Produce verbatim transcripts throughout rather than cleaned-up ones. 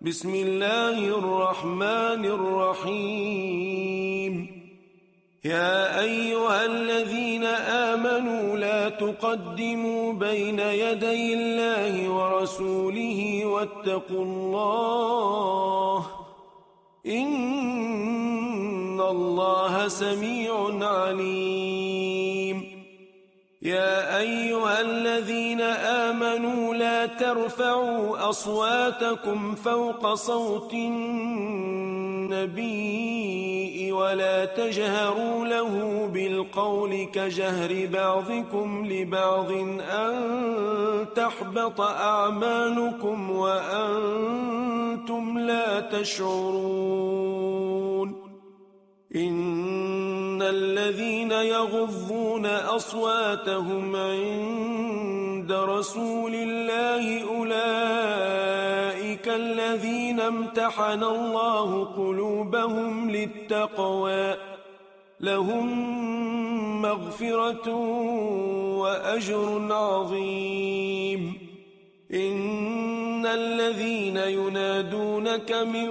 بسم الله الرحمن الرحيم يا أيها الذين آمنوا لا تقدموا بين يدي الله ورسوله واتقوا الله إن الله سميع عليم يا أيها الذين آمنوا لا ترفعوا أصواتكم فوق صوت النبي ولا تجهروا له بالقول كجهر بعضكم لبعض أن تحبط أعمالكم وأنتم لا تشعرون إن الذين يغضون أصواتهم عند رسول الله أولئك الذين امتحن الله قلوبهم للتقوى لهم مغفرة وأجر عظيم إن الذين ينادونك من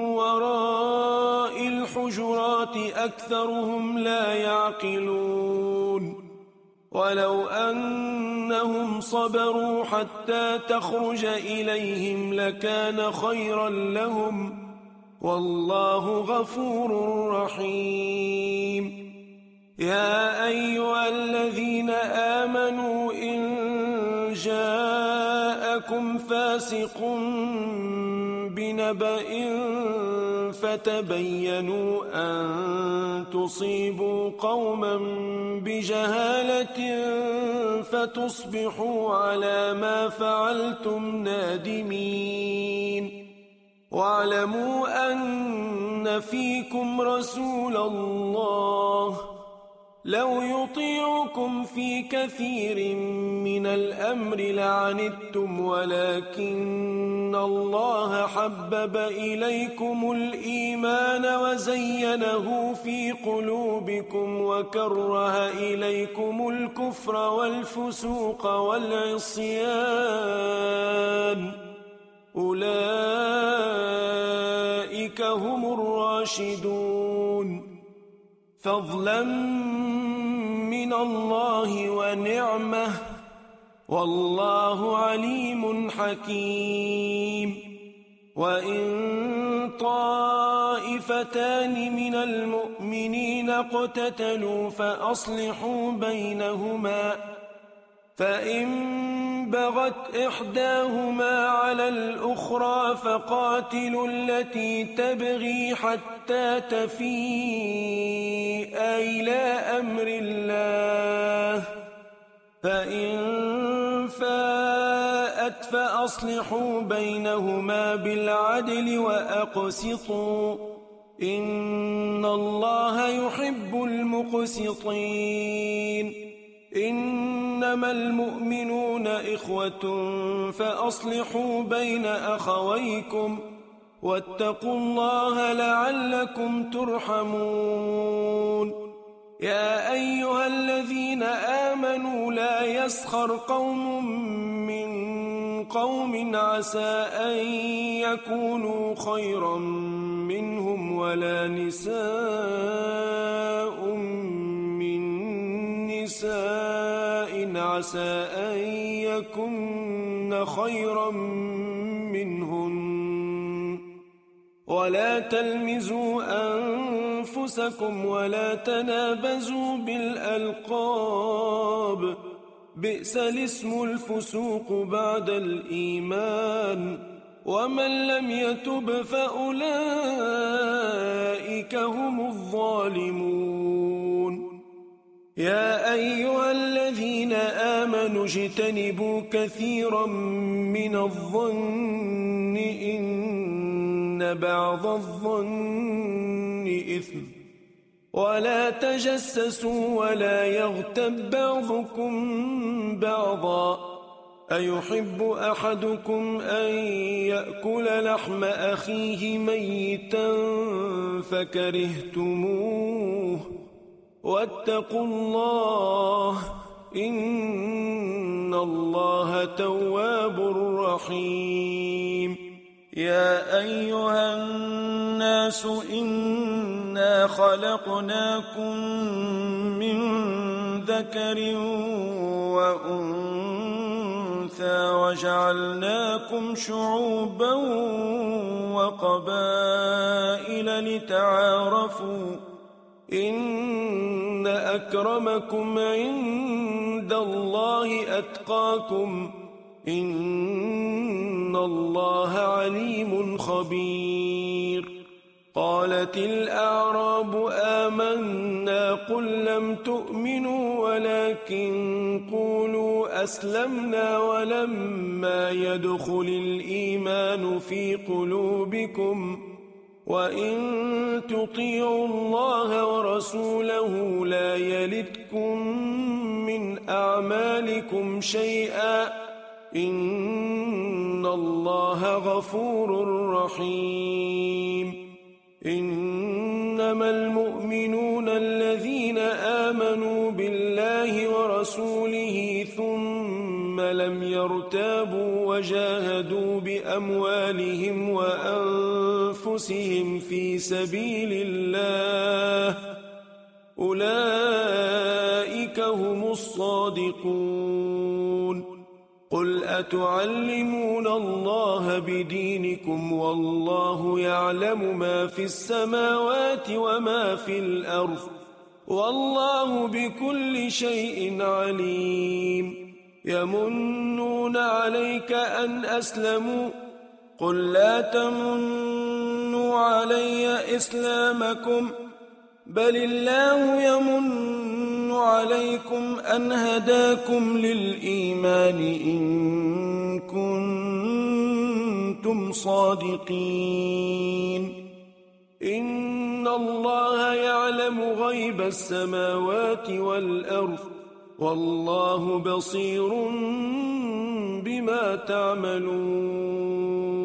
وراء الحجرات أكثرهم لا يعقلون ولو أنهم صبروا حتى تخرج إليهم لكان خيرا لهم والله غفور رحيم يا أيها الذين آمنوا إن جاءكم فاسق بنبأ فتبينوا أن تصيبوا قوما بجهالة فتصبحوا على ما فعلتم نادمين واعلموا أن فيكم رسول الله لو يطيعكم في كثير من الأمر لعنتم ولكن الله حبب إليكم الإيمان وزينه في قلوبكم وكره إليكم الكفر والفسوق والعصيان أولئك هم الراشدون فضلا من الله ونعمه والله عليم حكيم وإن طائفتان من المؤمنين اقتتلوا فأصلحوا بينهما فإن بغت إحداهما على الأخرى فقاتلوا التي تبغي حتى تفيء إلى أمر الله فإن فاءت فأصلحوا بينهما بالعدل وأقسطوا إن الله يحب المقسطين إنما المؤمنون إخوة فأصلحوا بين أخويكم واتقوا الله لعلكم ترحمون يا أيها الذين آمنوا لا يسخر قوم من قوم عسى أن يكونوا خيرا منهم ولا نساء من نساء عسى أن يكن خيرا منهن ولا تلمزوا أنفسكم ولا تنابزوا بالألقاب بئس الاسم الفسوق بعد الإيمان ومن لم يتب فأولئك هم الظالمون يا أيها الذين آمنوا اجتنبوا كثيرا من الظن إن بعض الظن إثم ولا تجسسوا ولا يغتب بعضكم بعضا أيحب أحدكم أن يأكل لحم أخيه ميتا فكرهتموه واتقوا الله إن الله تواب رحيم يا أيها الناس إنا خلقناكم من ذكر وأنثى وجعلناكم شعوبا وقبائل لتعارفوا إن أكرمكم عند الله أتقاكم إن الله عليم خبير قالت الأعراب آمنا قل لم تؤمنوا ولكن قولوا أسلمنا ولما يدخل الإيمان في قلوبكم وإن تطيعوا الله ورسوله لا يلتكم من أعمالكم شيئا إن الله غفور رحيم إنما المؤمنون الذين آمنوا بالله ورسوله ثم لم يرتابوا وجاهدوا بأموالهم وأنفسهم في سبيل الله أولئك هم الصادقون قل أتعلمون الله بدينكم والله يعلم ما في السماوات وما في الأرض والله بكل شيء عليم يمنون عليك أن أسلموا قل لا تمنوا علي إسلامكم بل الله يمن عليكم أن هداكم للإيمان إن كنتم صادقين إن الله يعلم غيب السماوات والأرض والله بصير بما تعملون